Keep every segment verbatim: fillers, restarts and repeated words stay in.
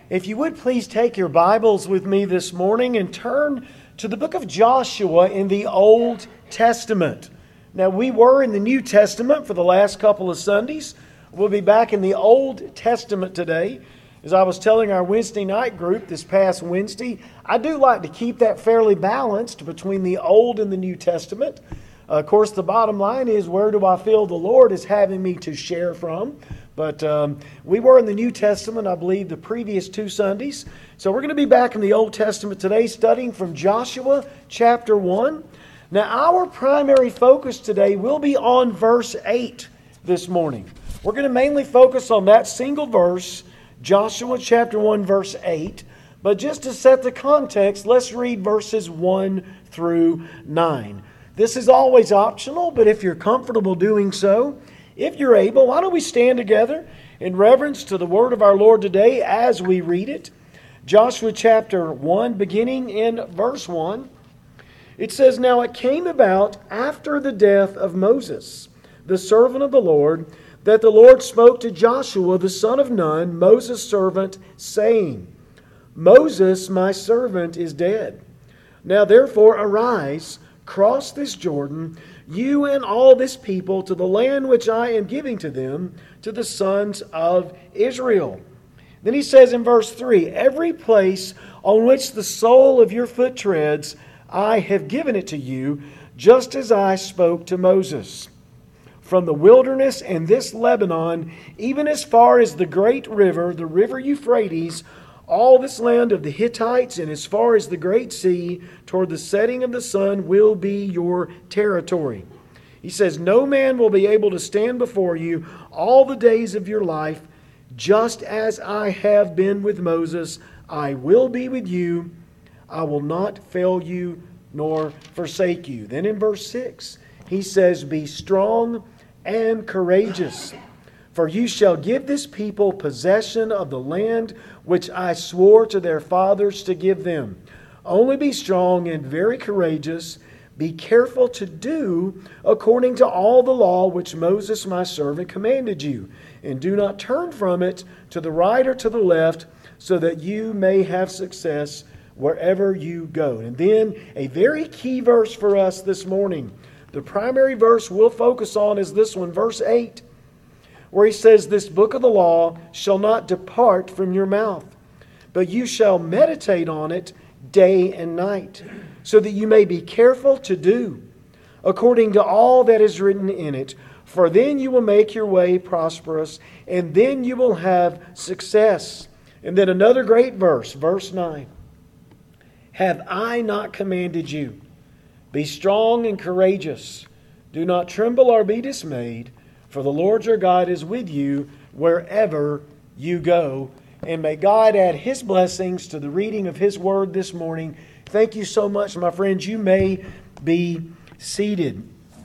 If you would please take your Bibles with me this morning and turn to the book of Joshua in the Old Testament. Now, we were in the New Testament for the last couple of Sundays. We'll be back in the Old Testament today. As I was telling our Wednesday night group this past Wednesday, I do like to keep that fairly balanced between the Old and the New Testament. Uh, of course, the bottom line is, where do I feel the Lord is having me to share from? But um, we were in the New Testament, I believe, the previous two Sundays. So we're going to be back in the Old Testament today, studying from Joshua chapter one. Now, our primary focus today will be on verse eight this morning. We're going to mainly focus on that single verse, Joshua chapter one, verse eight. But just to set the context, let's read verses one through nine. This is always optional, but if you're comfortable doing so, if you're able, why don't we stand together in reverence to the word of our Lord today as we read it. Joshua chapter one, beginning in verse one. It says, "Now it came about after the death of Moses, the servant of the Lord, that the Lord spoke to Joshua the son of Nun, Moses' servant, saying, Moses, my servant, is dead. Now therefore arise, cross this Jordan, you and all this people, to the land which I am giving to them, to the sons of Israel." Then he says in verse three, "Every place on which the sole of your foot treads, I have given it to you, just as I spoke to Moses. From the wilderness and this Lebanon, even as far as the great river, the river Euphrates, all this land of the Hittites, and as far as the great sea, toward the setting of the sun, will be your territory." He says, "No man will be able to stand before you all the days of your life. Just as I have been with Moses, I will be with you. I will not fail you nor forsake you." Then in verse six, he says, "Be strong and courageous, for you shall give this people possession of the land which I swore to their fathers to give them. Only be strong and very courageous. Be careful to do according to all the law which Moses my servant commanded you. And do not turn from it to the right or to the left, so that you may have success wherever you go." And then a very key verse for us this morning. The primary verse we'll focus on is this one, verse eight. Where he says, "This book of the law shall not depart from your mouth, but you shall meditate on it day and night, so that you may be careful to do according to all that is written in it. For then you will make your way prosperous, and then you will have success." And then another great verse, verse nine. "Have I not commanded you? Be strong and courageous. Do not tremble or be dismayed. For the Lord your God is with you wherever you go." And may God add His blessings to the reading of His Word this morning. Thank you so much, my friends. You may be seated.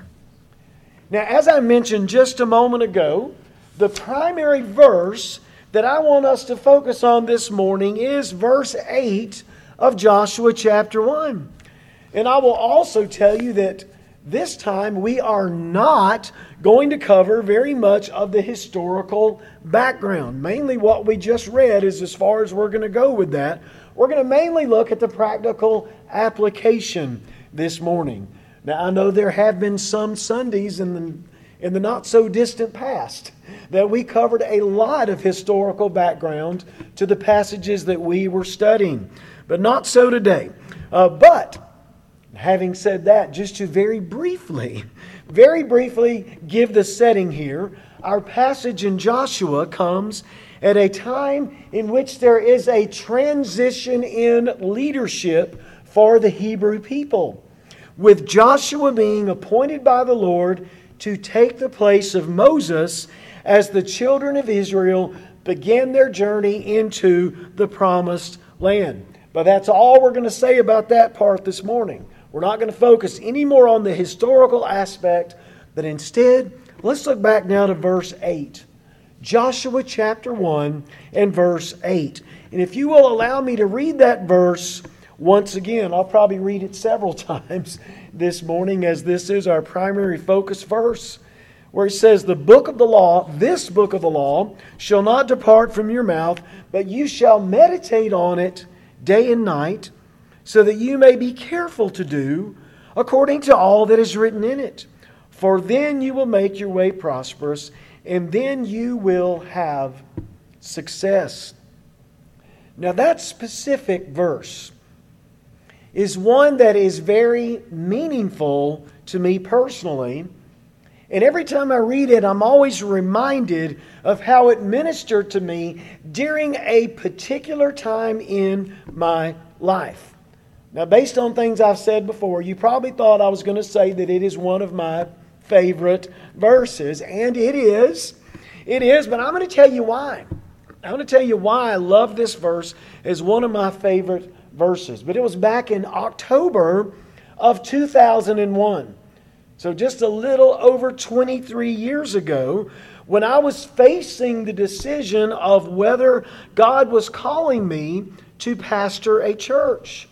Now, as I mentioned just a moment ago, the primary verse that I want us to focus on this morning is verse eight of Joshua chapter one. And I will also tell you that this time we are not going to cover very much of the historical background. Mainly what we just read is as far as we're going to go with that. We're going to mainly look at the practical application this morning. Now, I know there have been some Sundays in the, in the not so distant past that we covered a lot of historical background to the passages that we were studying. But not so today. Uh, but having said that, just to very briefly, very briefly give the setting here, our passage in Joshua comes at a time in which there is a transition in leadership for the Hebrew people, with Joshua being appointed by the Lord to take the place of Moses as the children of Israel began their journey into the promised land. But that's all we're going to say about that part this morning. We're not going to focus any more on the historical aspect, but instead, let's look back now to verse eight. Joshua chapter one and verse eight. And if you will allow me to read that verse once again, I'll probably read it several times this morning, as this is our primary focus verse. where he says, the book of the law, this book of the law, shall not depart from your mouth, but you shall meditate on it day and night, so that you may be careful to do according to all that is written in it. For then you will make your way prosperous, and then you will have success. Now that specific verse is one that is very meaningful to me personally. And every time I read it, I'm always reminded of how it ministered to me during a particular time in my life. Now, based on things I've said before, you probably thought I was going to say that it is one of my favorite verses, and it is. It is, but I'm going to tell you why. I'm going to tell you why I love this verse as one of my favorite verses. But it was back in October of two thousand one. So just a little over twenty-three years ago, when I was facing the decision of whether God was calling me to pastor a church.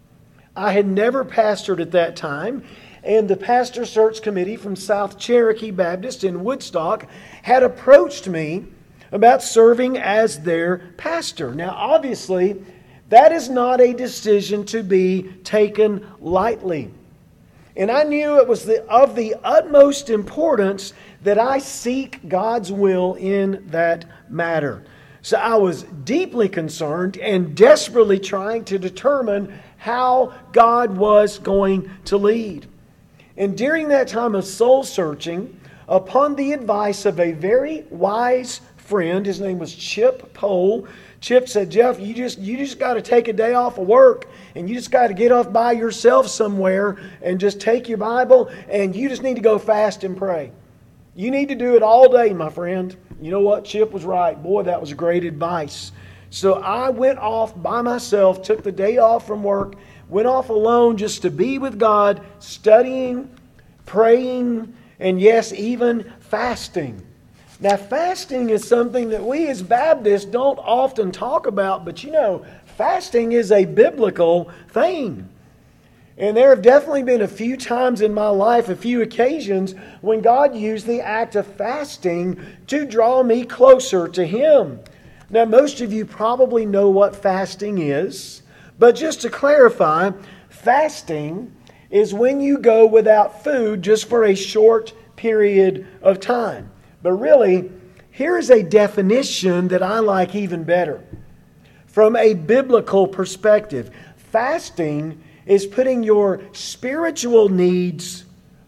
I had never pastored at that time, and the pastor search committee from South Cherokee Baptist in Woodstock had approached me about serving as their pastor. Now, obviously, that is not a decision to be taken lightly. And I knew it was the, of the utmost importance that I seek God's will in that matter. So I was deeply concerned and desperately trying to determine how God was going to lead. And during that time of soul searching, upon the advice of a very wise friend, his name was Chip Pohl, Chip said, Jeff, you just you just got to take a day off of work, and you just got to get off by yourself somewhere and just take your Bible, and you just need to go fast and pray. You need to do it all day, my friend. You know what? Chip was right. Boy, that was great advice. So I went off by myself, took the day off from work, went off alone just to be with God, studying, praying, and yes, even fasting. Now, fasting is something that we as Baptists don't often talk about, but you know, fasting is a biblical thing. And there have definitely been a few times in my life, a few occasions, when God used the act of fasting to draw me closer to Him. Now, most of you probably know what fasting is, but just to clarify, fasting is when you go without food just for a short period of time. But really, here's a definition that I like even better. From a biblical perspective, fasting is putting your spiritual needs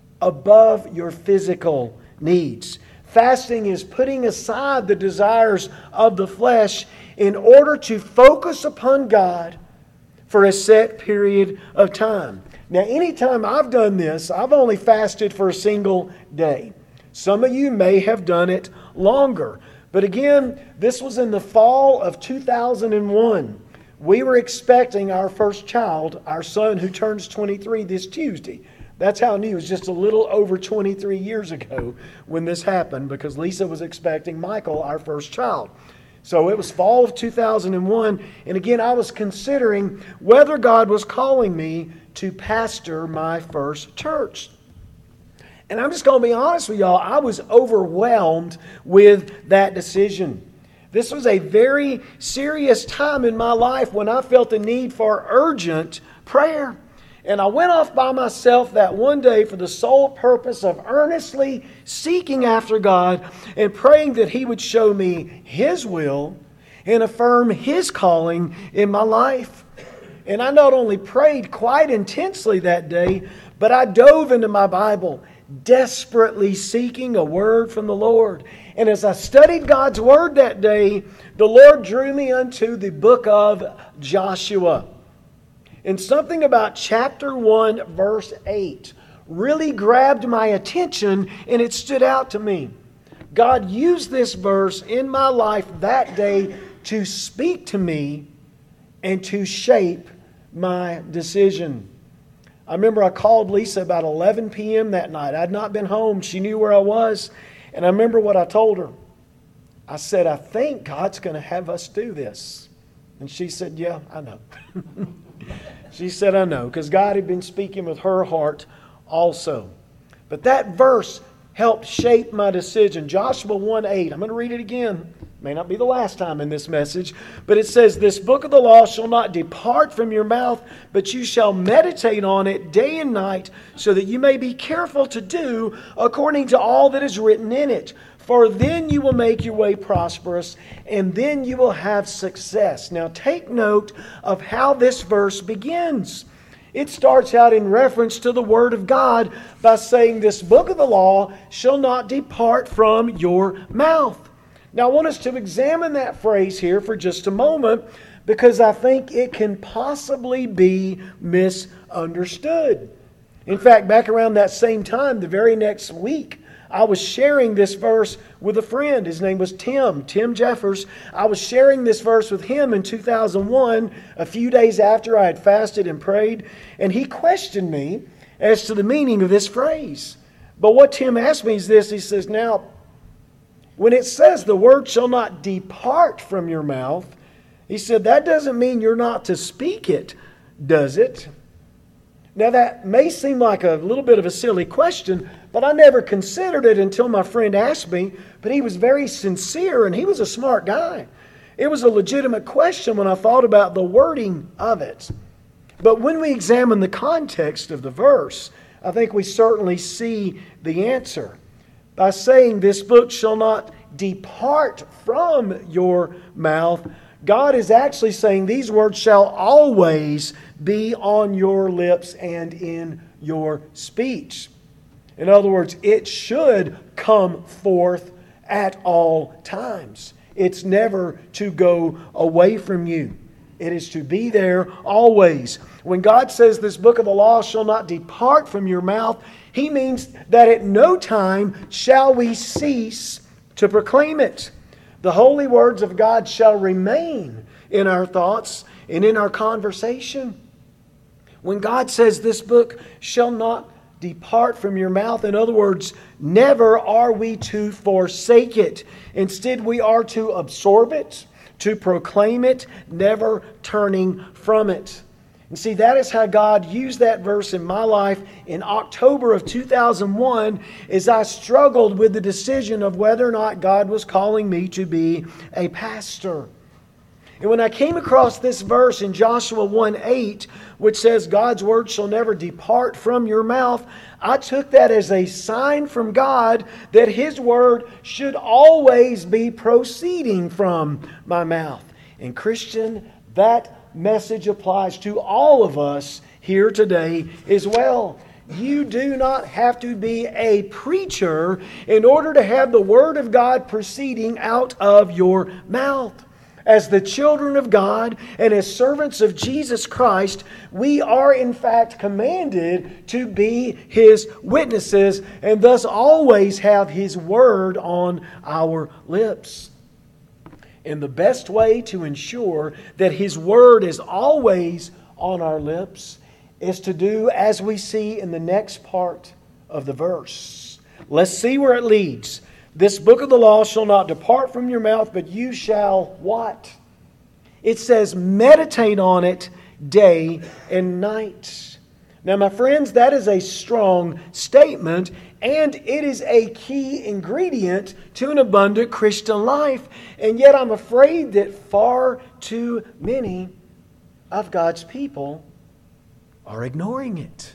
above your physical needs. Fasting is putting aside the desires of the flesh in order to focus upon God for a set period of time. Now, anytime I've done this, I've only fasted for a single day. Some of you may have done it longer. But again, this was in the fall of two thousand one. We were expecting our first child, our son who turns twenty-three this Tuesday. That's how I knew it was just a little over twenty-three years ago when this happened, because Lisa was expecting Michael, our first child. So it was fall of two thousand one, and again, I was considering whether God was calling me to pastor my first church. And I'm just going to be honest with y'all, I was overwhelmed with that decision. This was a very serious time in my life when I felt the need for urgent prayer. And I went off by myself that one day for the sole purpose of earnestly seeking after God and praying that He would show me His will and affirm His calling in my life. And I not only prayed quite intensely that day, but I dove into my Bible, desperately seeking a word from the Lord. And as I studied God's Word that day, the Lord drew me unto the book of Joshua. And something about chapter one, verse eight really grabbed my attention, and it stood out to me. God used this verse in my life that day to speak to me and to shape my decision. I remember I called Lisa about eleven p.m. that night. I'd not been home. She knew where I was. And I remember what I told her. I said, I think God's going to have us do this. And she said, yeah, I know. She said, I know, because God had been speaking with her heart also. But that verse helped shape my decision. Joshua one eight. I'm going to read it again. May not be the last time in this message, but it says, "This book of the law shall not depart from your mouth, but you shall meditate on it day and night, so that you may be careful to do according to all that is written in it. For then you will make your way prosperous, and then you will have success." Now take note of how this verse begins. It starts out in reference to the Word of God by saying, "This book of the law shall not depart from your mouth." Now I want us to examine that phrase here for just a moment, because I think it can possibly be misunderstood. In fact, back around that same time, the very next week, I was sharing this verse with a friend. His name was Tim, Tim Jeffers. I was sharing this verse with him in two thousand one, a few days after I had fasted and prayed, and he questioned me as to the meaning of this phrase. But what Tim asked me is this. He says, "Now, when it says the word shall not depart from your mouth," he said, "that doesn't mean you're not to speak it, does it?" Now that may seem like a little bit of a silly question, but I never considered it until my friend asked me. But he was very sincere, and he was a smart guy. It was a legitimate question when I thought about the wording of it. But when we examine the context of the verse, I think we certainly see the answer. By saying this book shall not depart from your mouth, God is actually saying these words shall always be on your lips and in your speech. In other words, it should come forth at all times. It's never to go away from you. It is to be there always. When God says this book of the law shall not depart from your mouth, He means that at no time shall we cease to proclaim it. The holy words of God shall remain in our thoughts and in our conversation. When God says this book shall not depart from your mouth, in other words, never are we to forsake it. Instead, we are to absorb it, to proclaim it, never turning from it. And see, that is how God used that verse in my life in October of two thousand one as I struggled with the decision of whether or not God was calling me to be a pastor. And when I came across this verse in Joshua one eight, which says God's word shall never depart from your mouth, I took that as a sign from God that His word should always be proceeding from my mouth. And Christian, that message applies to all of us here today as well. You do not have to be a preacher in order to have the Word of God proceeding out of your mouth. As the children of God and as servants of Jesus Christ, we are in fact commanded to be His witnesses and thus always have His Word on our lips. And the best way to ensure that His Word is always on our lips is to do as we see in the next part of the verse. Let's see where it leads. This book of the law shall not depart from your mouth, but you shall what? It says meditate on it day and night. Now, my friends, that is a strong statement, and it is a key ingredient to an abundant Christian life. And yet I'm afraid that far too many of God's people are ignoring it.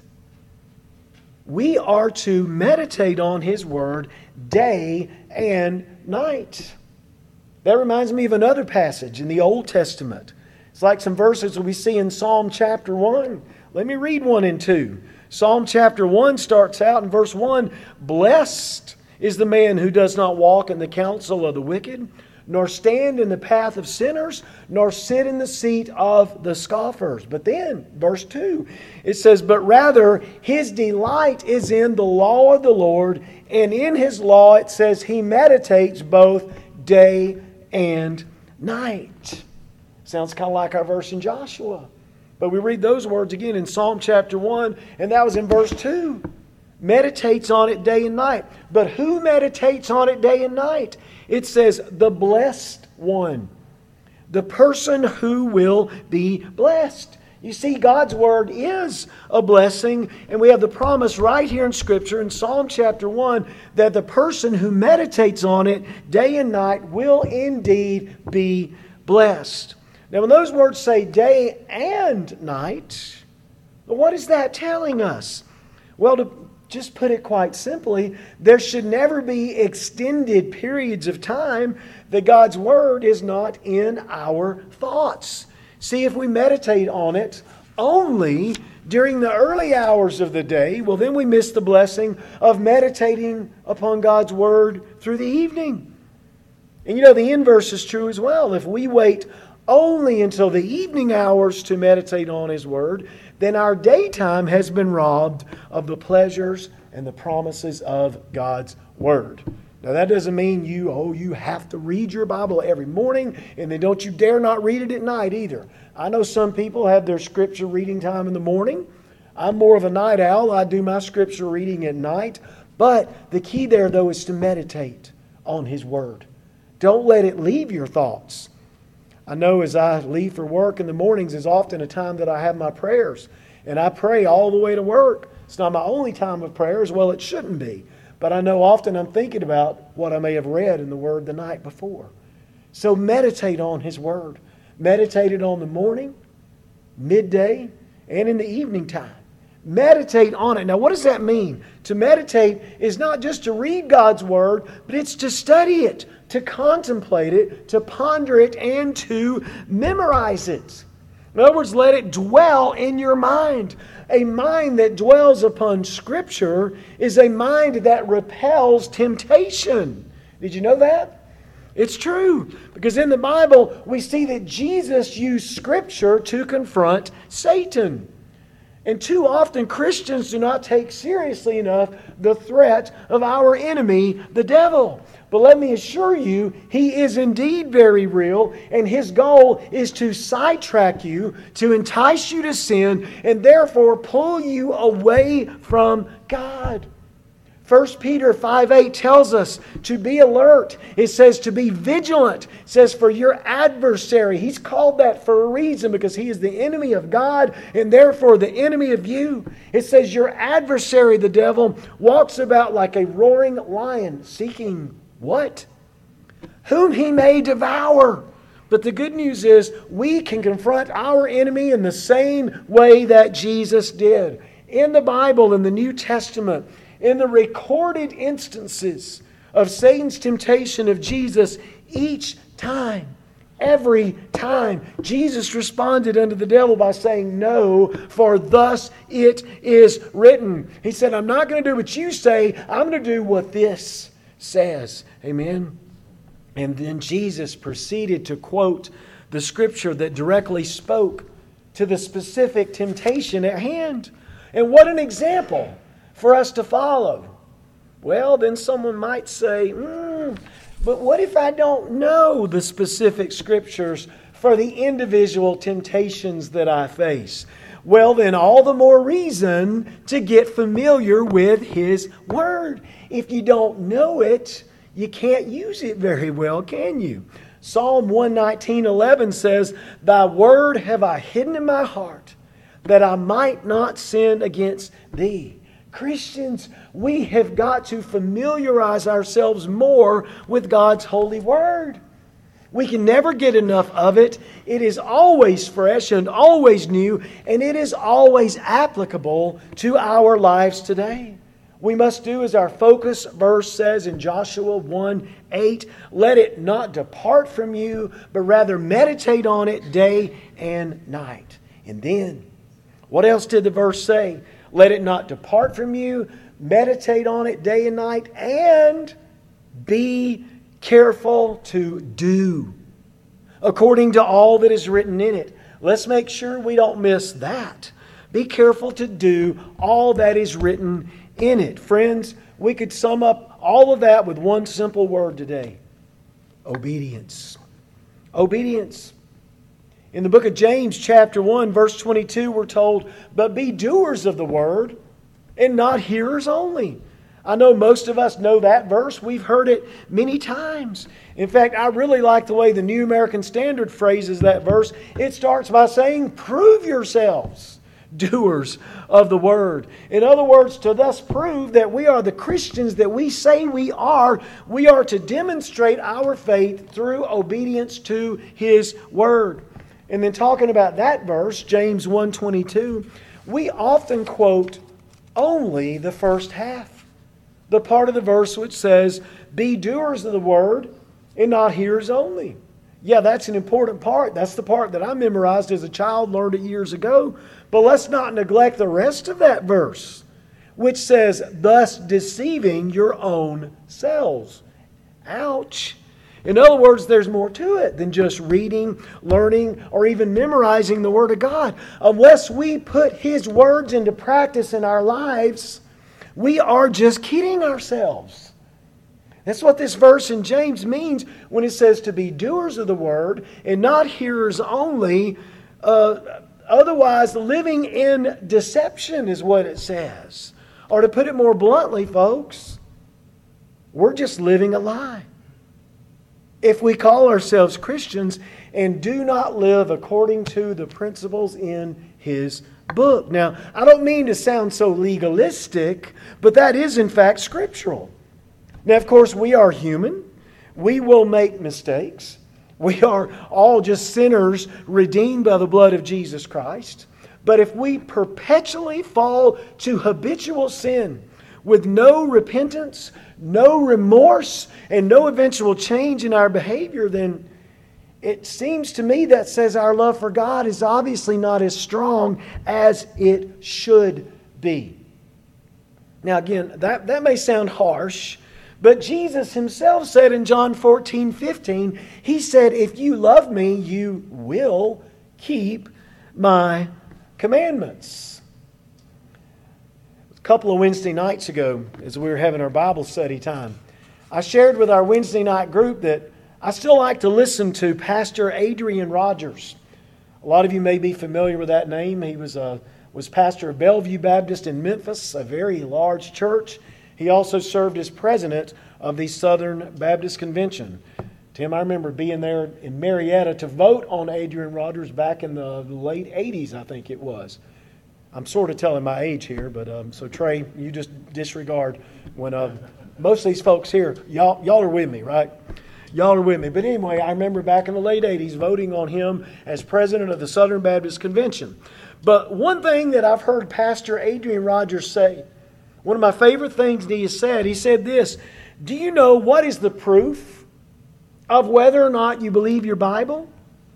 We are to meditate on His Word day and night. That reminds me of another passage in the Old Testament. It's like some verses that we see in Psalm chapter one. Let me read one and two. Psalm chapter one starts out in verse one. Blessed is the man who does not walk in the counsel of the wicked, nor stand in the path of sinners, nor sit in the seat of the scoffers. But then, verse two, it says, but rather his delight is in the law of the Lord, and in His law, it says, he meditates both day and night. Sounds kind of like our verse in Joshua. But we read those words again in Psalm chapter one, and that was in verse two. Meditates on it day and night. But who meditates on it day and night? It says, the blessed one. The person who will be blessed. You see, God's Word is a blessing, and we have the promise right here in Scripture in Psalm chapter one that the person who meditates on it day and night will indeed be blessed. Now, when those words say day and night, what is that telling us? Well, to just put it quite simply, there should never be extended periods of time that God's Word is not in our thoughts. See, if we meditate on it only during the early hours of the day, well, then we miss the blessing of meditating upon God's Word through the evening. And you know, the inverse is true as well. If we wait only until the evening hours to meditate on His Word, then our daytime has been robbed of the pleasures and the promises of God's Word. Now, that doesn't mean you, oh, you have to read your Bible every morning, and then don't you dare not read it at night either. I know some people have their scripture reading time in the morning. I'm more of a night owl. I do my scripture reading at night. But the key there, though, is to meditate on His Word. Don't let it leave your thoughts. I know as I leave for work in the mornings is often a time that I have my prayers. And I pray all the way to work. It's not my only time of prayers. Well, it shouldn't be. But I know often I'm thinking about what I may have read in the Word the night before. So meditate on His Word. Meditate it on the morning, midday, and in the evening time. Meditate on it. Now, what does that mean? To meditate is not just to read God's Word, but it's to study it, to contemplate it, to ponder it, and to memorize it. In other words, let it dwell in your mind. A mind that dwells upon Scripture is a mind that repels temptation. Did you know that? It's true. Because in the Bible, we see that Jesus used Scripture to confront Satan. And too often Christians do not take seriously enough the threat of our enemy, the devil. But let me assure you, he is indeed very real, and his goal is to sidetrack you, to entice you to sin, and therefore pull you away from God. First Peter five eight tells us to be alert. It says to be vigilant. It says for your adversary. He's called that for a reason because he is the enemy of God and therefore the enemy of you. It says your adversary, the devil, walks about like a roaring lion seeking what? Whom he may devour. But the good news is we can confront our enemy in the same way that Jesus did. In the Bible, in the New Testament, in the recorded instances of Satan's temptation of Jesus, each time, every time, Jesus responded unto the devil by saying, "No, for thus it is written." He said, "I'm not going to do what you say. I'm going to do what this says." Amen. And then Jesus proceeded to quote the scripture that directly spoke to the specific temptation at hand. And what an example for us to follow. Well, then someone might say, mm, but what if I don't know the specific scriptures for the individual temptations that I face? Well, then all the more reason to get familiar with His Word. If you don't know it, you can't use it very well, can you? Psalm one nineteen eleven says, "Thy word have I hidden in my heart, that I might not sin against Thee." Christians, we have got to familiarize ourselves more with God's holy Word. We can never get enough of it. It is always fresh and always new, and it is always applicable to our lives today. We must do as our focus verse says in Joshua one eight, "Let it not depart from you, but rather meditate on it day and night." And then, what else did the verse say? Let it not depart from you, meditate on it day and night, and be careful to do according to all that is written in it. Let's make sure we don't miss that. Be careful to do all that is written in it. Friends, we could sum up all of that with one simple word today. Obedience. Obedience. In the book of James, chapter one, verse twenty-two, we're told, "But be doers of the word, and not hearers only." I know most of us know that verse. We've heard it many times. In fact, I really like the way the New American Standard phrases that verse. It starts by saying, prove yourselves doers of the word. In other words, to thus prove that we are the Christians that we say we are, we are to demonstrate our faith through obedience to His word. And then talking about that verse, James one twenty-two, we often quote only the first half. The part of the verse which says, be doers of the word and not hearers only. Yeah, that's an important part. That's the part that I memorized as a child, learned it years ago. But let's not neglect the rest of that verse, which says, thus deceiving your own selves. Ouch. In other words, there's more to it than just reading, learning, or even memorizing the Word of God. Unless we put His words into practice in our lives, we are just kidding ourselves. That's what this verse in James means when it says to be doers of the Word and not hearers only. Uh, otherwise, living in deception is what it says. Or to put it more bluntly, folks, we're just living a lie. If we call ourselves Christians and do not live according to the principles in His book. Now, I don't mean to sound so legalistic, but that is in fact scriptural. Now, of course, we are human. We will make mistakes. We are all just sinners redeemed by the blood of Jesus Christ. But if we perpetually fall to habitual sin with no repentance, no remorse, and no eventual change in our behavior, then it seems to me that says our love for God is obviously not as strong as it should be. Now again, that, that may sound harsh, but Jesus Himself said in John fourteen fifteen, He said, if you love me, you will keep my commandments. A couple of Wednesday nights ago, as we were having our Bible study time, I shared with our Wednesday night group that I still like to listen to Pastor Adrian Rogers. A lot of you may be familiar with that name. He was a, was pastor of Bellevue Baptist in Memphis, a very large church. He also served as president of the Southern Baptist Convention. Tim, I remember being there in Marietta to vote on Adrian Rogers back in the late eighties, I think it was. I'm sort of telling my age here, but um, so Trey, you just disregard when uh, most of these folks here, y'all, y'all are with me, right? Y'all are with me. But anyway, I remember back in the late eighties voting on him as president of the Southern Baptist Convention. But one thing that I've heard Pastor Adrian Rogers say, one of my favorite things that he has said, he said this, do you know what is the proof of whether or not you believe your Bible?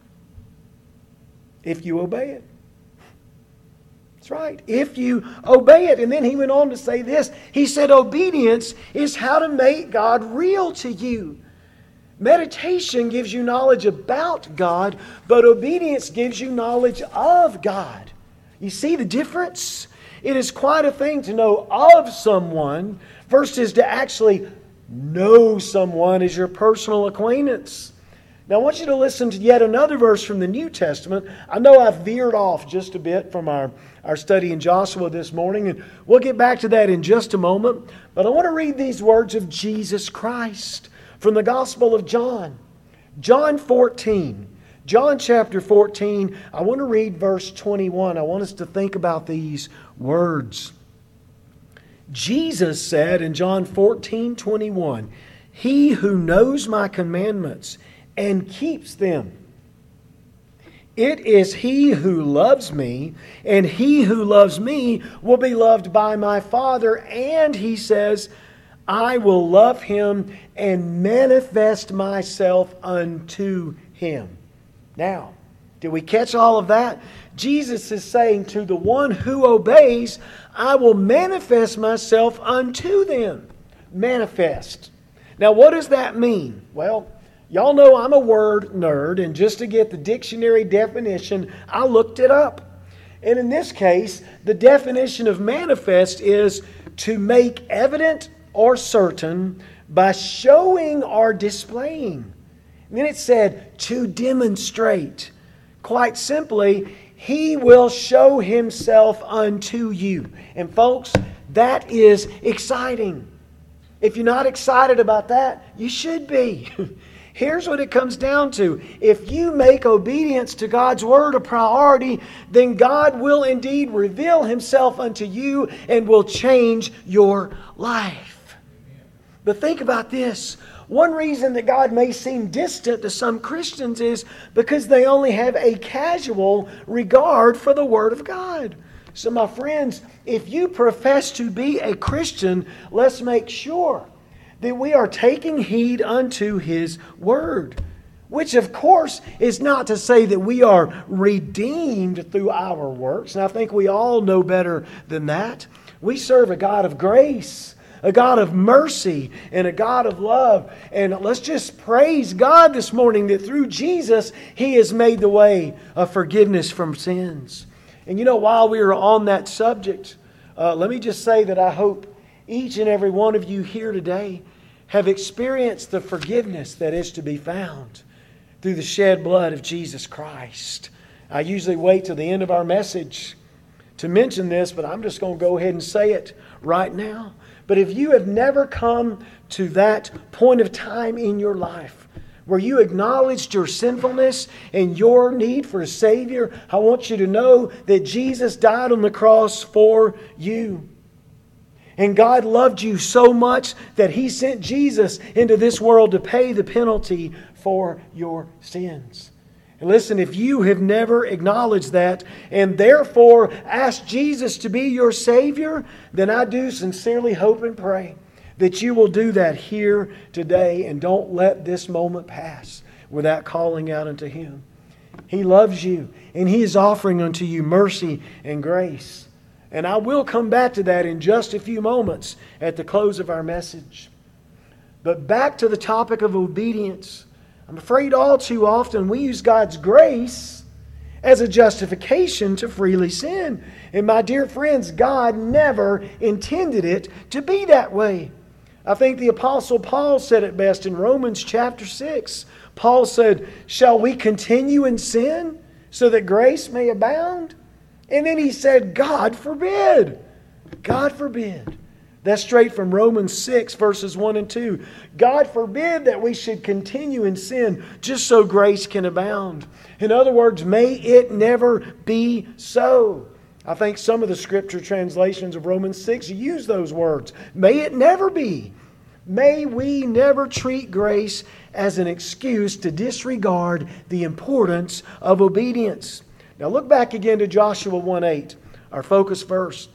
If you obey it. That's right. If you obey it. And then he went on to say this. He said obedience is how to make God real to you. Meditation gives you knowledge about God, but obedience gives you knowledge of God. You see the difference? It is quite a thing to know of someone versus to actually know someone as your personal acquaintance. Now I want you to listen to yet another verse from the New Testament. I know I've veered off just a bit from our, our study in Joshua this morning, and we'll get back to that in just a moment. But I want to read these words of Jesus Christ from the Gospel of John. John fourteen. John chapter fourteen, I want to read verse twenty-one. I want us to think about these words. Jesus said in John fourteen twenty-one, he who knows my commandments and keeps them, it is he who loves me, and he who loves me will be loved by my Father. And he says, I will love him and manifest myself unto him. Now, did we catch all of that? Jesus is saying to the one who obeys, I will manifest myself unto them. Manifest. Now, what does that mean? Well, y'all know I'm a word nerd, and just to get the dictionary definition, I looked it up. And in this case, the definition of manifest is to make evident or certain by showing or displaying. And then it said, to demonstrate. Quite simply, He will show Himself unto you. And folks, that is exciting. If you're not excited about that, you should be. Here's what it comes down to. If you make obedience to God's Word a priority, then God will indeed reveal Himself unto you and will change your life. But think about this. One reason that God may seem distant to some Christians is because they only have a casual regard for the Word of God. So my friends, if you profess to be a Christian, let's make sure that we are taking heed unto His Word. Which, of course, is not to say that we are redeemed through our works. And I think we all know better than that. We serve a God of grace, a God of mercy, and a God of love. And let's just praise God this morning that through Jesus, He has made the way of forgiveness from sins. And you know, while we are on that subject, uh, let me just say that I hope each and every one of you here today have experienced the forgiveness that is to be found through the shed blood of Jesus Christ. I usually wait till the end of our message to mention this, but I'm just going to go ahead and say it right now. But if you have never come to that point of time in your life where you acknowledged your sinfulness and your need for a Savior, I want you to know that Jesus died on the cross for you. And God loved you so much that He sent Jesus into this world to pay the penalty for your sins. And listen, if you have never acknowledged that and therefore asked Jesus to be your Savior, then I do sincerely hope and pray that you will do that here today and don't let this moment pass without calling out unto Him. He loves you and He is offering unto you mercy and grace. And I will come back to that in just a few moments at the close of our message. But back to the topic of obedience. I'm afraid all too often we use God's grace as a justification to freely sin. And my dear friends, God never intended it to be that way. I think the Apostle Paul said it best in Romans chapter six. Paul said, "Shall we continue in sin so that grace may abound?" And then he said, God forbid. God forbid. That's straight from Romans six, verses one and two. God forbid that we should continue in sin just so grace can abound. In other words, may it never be so. I think some of the scripture translations of Romans six use those words. May it never be. May we never treat grace as an excuse to disregard the importance of obedience. Now look back again to Joshua one eight, our focus verse.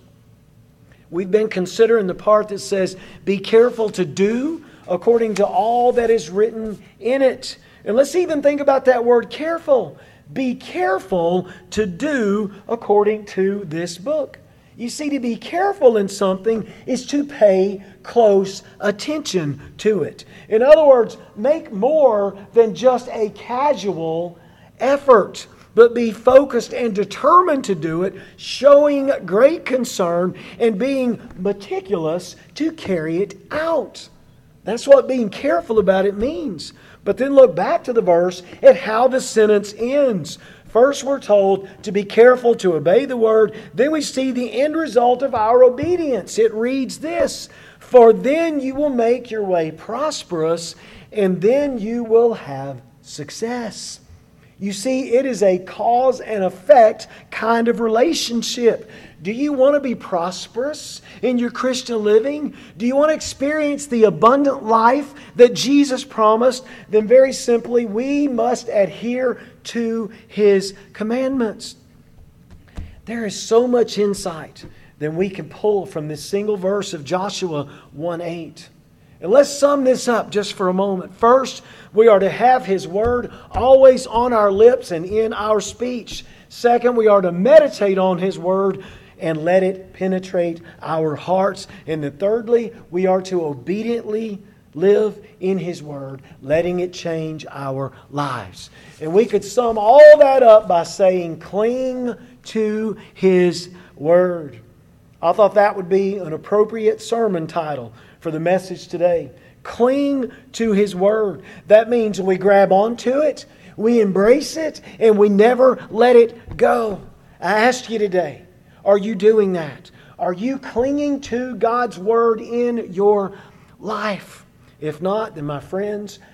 We've been considering the part that says, be careful to do according to all that is written in it. And let's even think about that word careful. Be careful to do according to this book. You see, to be careful in something is to pay close attention to it. In other words, make more than just a casual effort, but be focused and determined to do it, showing great concern and being meticulous to carry it out. That's what being careful about it means. But then look back to the verse at how the sentence ends. First we're told to be careful to obey the word. Then we see the end result of our obedience. It reads this, "For then you will make your way prosperous, and then you will have success." You see, it is a cause and effect kind of relationship. Do you want to be prosperous in your Christian living? Do you want to experience the abundant life that Jesus promised? Then very simply, we must adhere to His commandments. There is so much insight that we can pull from this single verse of Joshua one eight. And let's sum this up just for a moment. First, we are to have His Word always on our lips and in our speech. Second, we are to meditate on His Word and let it penetrate our hearts. And then thirdly, we are to obediently live in His Word, letting it change our lives. And we could sum all that up by saying, cling to His Word. I thought that would be an appropriate sermon title for the message today. Cling to His Word. That means we grab onto it, we embrace it, and we never let it go. I ask you today, are you doing that? Are you clinging to God's Word in your life? If not, then my friends,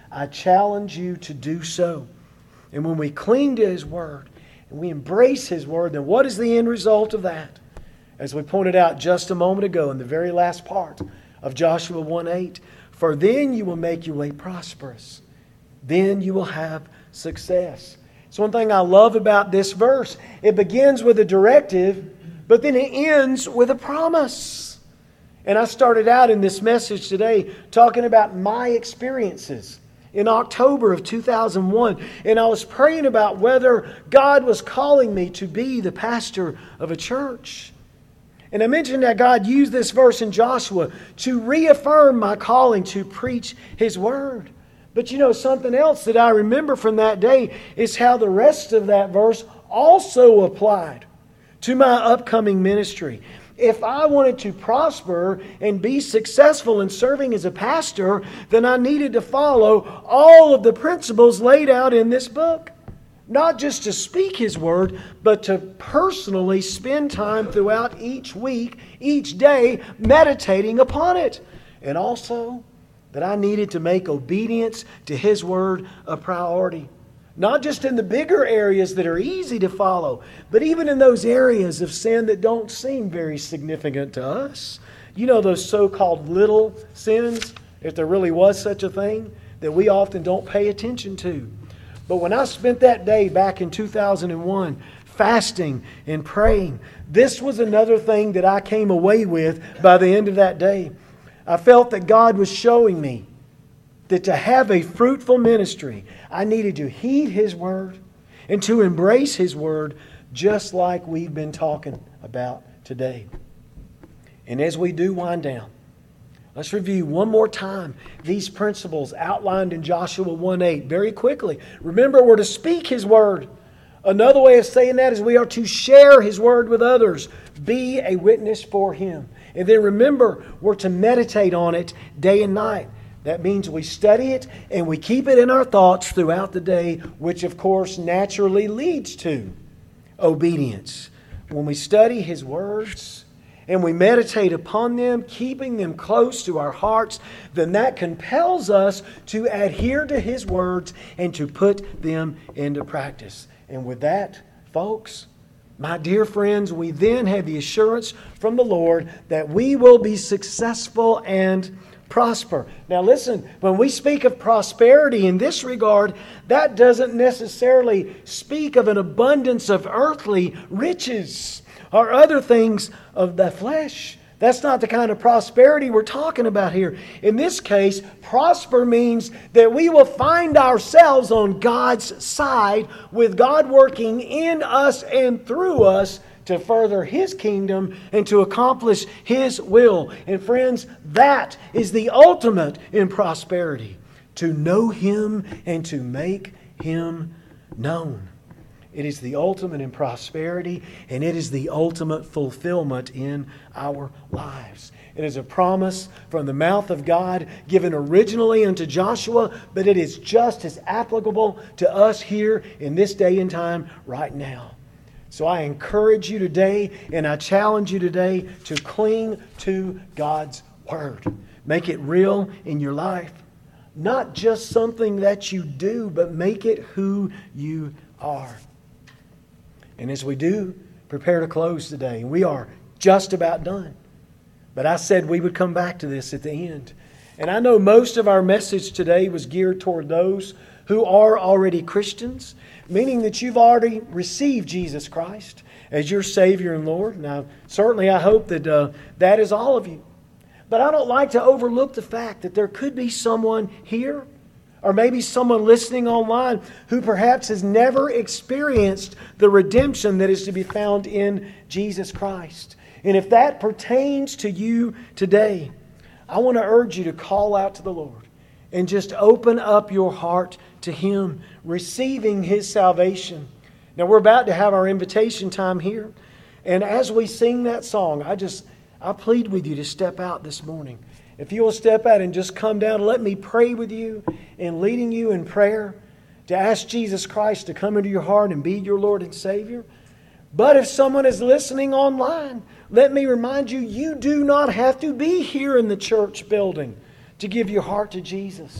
I challenge you to do so. And when we cling to His Word and we embrace His Word, then what is the end result of that? As we pointed out just a moment ago in the very last part of Joshua one eight, for then you will make your way prosperous. Then you will have success. It's one thing I love about this verse. It begins with a directive, but then it ends with a promise. And I started out in this message today talking about my experiences in October of two thousand one. And I was praying about whether God was calling me to be the pastor of a church. And I mentioned that God used this verse in Joshua to reaffirm my calling to preach His Word. But you know, something else that I remember from that day is how the rest of that verse also applied to my upcoming ministry. If I wanted to prosper and be successful in serving as a pastor, then I needed to follow all of the principles laid out in this book. Not just to speak His Word, but to personally spend time throughout each week, each day, meditating upon it. And also that I needed to make obedience to His Word a priority. Not just in the bigger areas that are easy to follow, but even in those areas of sin that don't seem very significant to us. You know, those so-called little sins, if there really was such a thing, that we often don't pay attention to. But when I spent that day back in two thousand one fasting and praying, this was another thing that I came away with by the end of that day. I felt that God was showing me that to have a fruitful ministry, I needed to heed His Word and to embrace His Word just like we've been talking about today. And as we do wind down, let's review one more time these principles outlined in Joshua one eight very quickly. Remember, we're to speak His Word. Another way of saying that is we are to share His Word with others. Be a witness for Him. And then remember, we're to meditate on it day and night. That means we study it and we keep it in our thoughts throughout the day, which of course naturally leads to obedience. When we study His words and we meditate upon them, keeping them close to our hearts, then that compels us to adhere to His words and to put them into practice. And with that, folks, my dear friends, we then have the assurance from the Lord that we will be successful and prosper. Now listen, when we speak of prosperity in this regard, that doesn't necessarily speak of an abundance of earthly riches or other things of the flesh. That's not the kind of prosperity we're talking about here. In this case, prosper means that we will find ourselves on God's side, with God working in us and through us to further His kingdom and to accomplish His will. And friends, that is the ultimate in prosperity, to know Him and to make Him known. It is the ultimate in prosperity, and it is the ultimate fulfillment in our lives. It is a promise from the mouth of God given originally unto Joshua, but it is just as applicable to us here in this day and time right now. So I encourage you today, and I challenge you today to cling to God's Word. Make it real in your life. Not just something that you do, but make it who you are. And as we do prepare to close today, we are just about done. But I said we would come back to this at the end. And I know most of our message today was geared toward those who are already Christians, meaning that you've already received Jesus Christ as your Savior and Lord. Now, certainly I hope that uh, that is all of you. But I don't like to overlook the fact that there could be someone here, or maybe someone listening online, who perhaps has never experienced the redemption that is to be found in Jesus Christ. And if that pertains to you today, I want to urge you to call out to the Lord and just open up your heart to Him, receiving His salvation. Now, we're about to have our invitation time here. And as we sing that song, I just, I plead with you to step out this morning. If you will step out and just come down, let me pray with you in leading you in prayer to ask Jesus Christ to come into your heart and be your Lord and Savior. But if someone is listening online, let me remind you, you do not have to be here in the church building to give your heart to Jesus.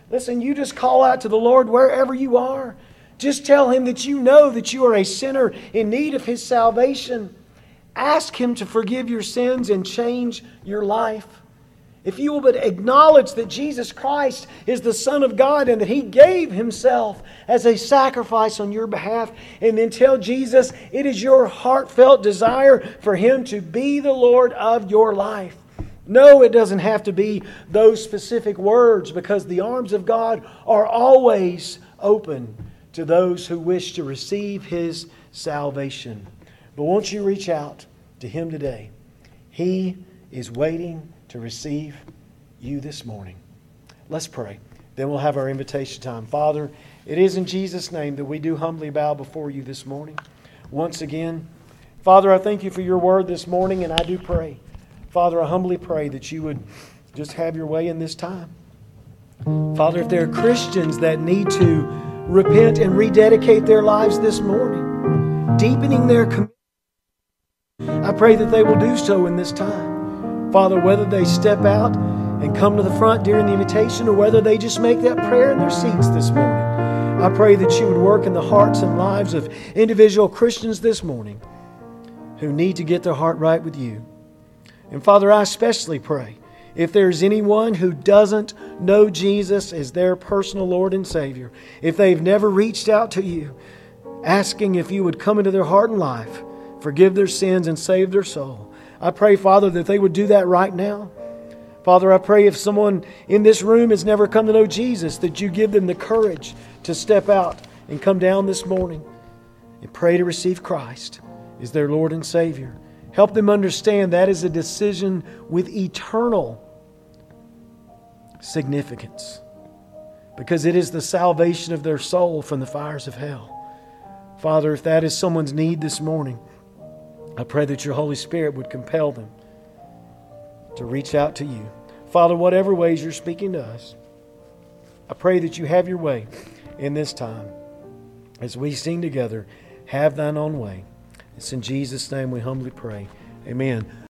Listen, you just call out to the Lord wherever you are. Just tell Him that you know that you are a sinner in need of His salvation. Ask Him to forgive your sins and change your life. If you will but acknowledge that Jesus Christ is the Son of God and that He gave Himself as a sacrifice on your behalf, and then tell Jesus it is your heartfelt desire for Him to be the Lord of your life. No, it doesn't have to be those specific words, because the arms of God are always open to those who wish to receive His salvation. But won't you reach out to Him today? He is waiting to receive you this morning. Let's pray. Then we'll have our invitation time. Father, it is in Jesus' name that we do humbly bow before you this morning. Once again, Father, I thank you for your word this morning, and I do pray, Father, I humbly pray that you would just have your way in this time. Father, if there are Christians that need to repent and rededicate their lives this morning, deepening their commitment, I pray that they will do so in this time. Father, whether they step out and come to the front during the invitation, or whether they just make that prayer in their seats this morning, I pray that you would work in the hearts and lives of individual Christians this morning who need to get their heart right with you. And Father, I especially pray if there's anyone who doesn't know Jesus as their personal Lord and Savior, if they've never reached out to you, asking if you would come into their heart and life, forgive their sins and save their soul, I pray, Father, that they would do that right now. Father, I pray if someone in this room has never come to know Jesus, that you give them the courage to step out and come down this morning and pray to receive Christ as their Lord and Savior. Help them understand that is a decision with eternal significance, because it is the salvation of their soul from the fires of hell. Father, if that is someone's need this morning, I pray that your Holy Spirit would compel them to reach out to you. Father, whatever ways you're speaking to us, I pray that you have your way in this time. As we sing together, have thine own way. It's in Jesus' name we humbly pray. Amen.